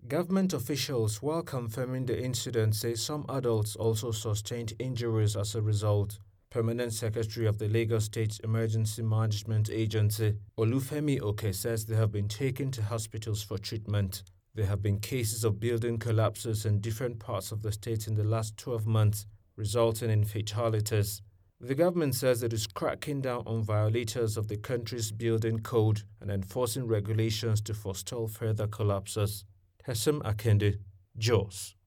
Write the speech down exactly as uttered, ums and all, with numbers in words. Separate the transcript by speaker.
Speaker 1: Government officials, while confirming the incident, say some adults also sustained injuries as a result. Permanent Secretary of the Lagos State Emergency Management Agency, Olufemi Oke, says they have been taken to hospitals for treatment. There have been cases of building collapses in different parts of the state in the last twelve months, resulting in fatalities. The government says it is cracking down on violators of the country's building code and enforcing regulations to forestall further collapses. Hesem Akende, Jos.